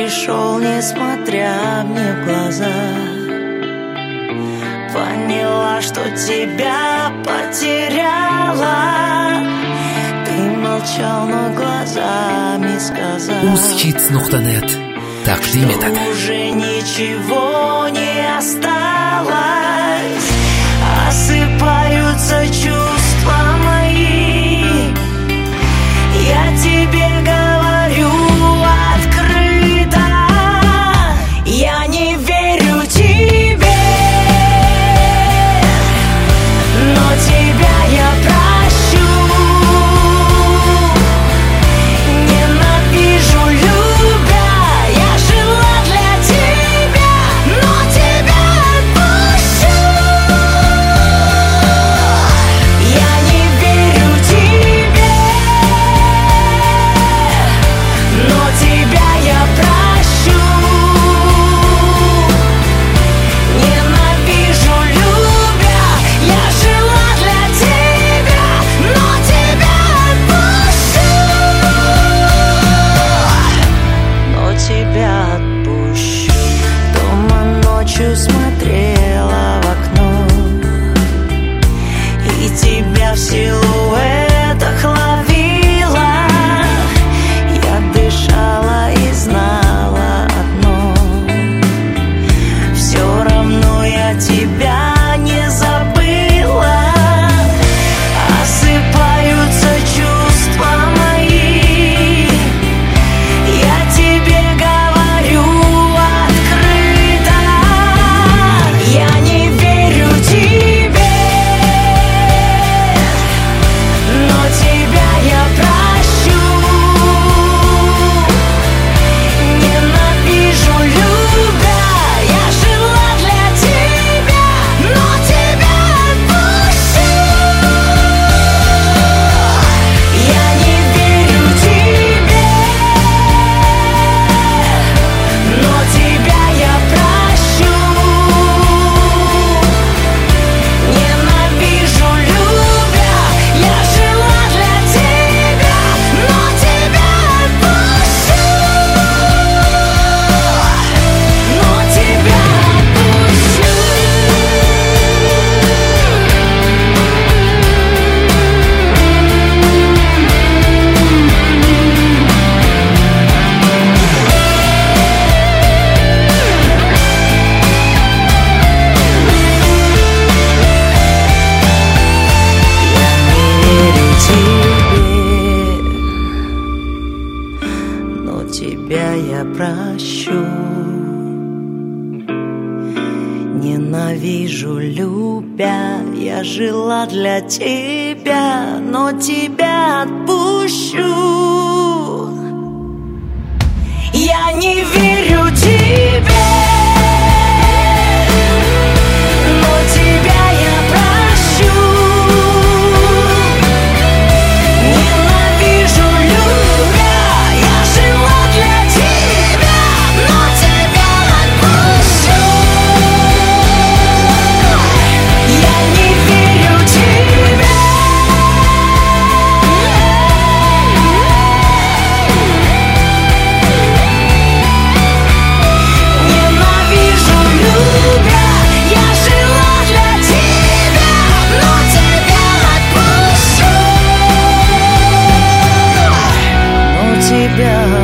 пришел, несмотря мне в глаза. Поняла, что тебя потеряла. Ты молчал, но глазами сказал, Uzhits.net тaqdim etadi. Уже ничего не осталось. Осыпаются чувства мои. Я тебе говорю открыто. Я не верю тебе, но тебя я прощу. Ненавижу, любя, я жила для тебя, но тебя отпущу. Я не верю тебе, но тебя я прощу. Ненавижу, любя, я жила для тебя, но тебя отпущу. Но тебя отпущу. Дома ночью смотрела в окно, и тебя в силуэтах ловила. Я дышала и знала одно: все равно я тебя не забыла. Осыпаются чувства мои. Я тебе говорю открыто. Я не верю тебе, но тебя я прощу. Ненавижу, любя, я жила для тебя, но тебя отпущу. Я не верю тебе, но тебя я прощу. Ненавижу, любя, я жила для тебя, но тебя отпущу. Но тебя отпущу. Но тебя я прощу. Ненавижу, любя, я жила для тебя, но тебя отпущу. Я не верю тебе, но тебя я прощу. Ненавижу, любя, я жила для тебя, но тебя отпущу. Я не верю тебе, ненавижу, любя, я жила для тебя, но тебя отпущу. Но тебя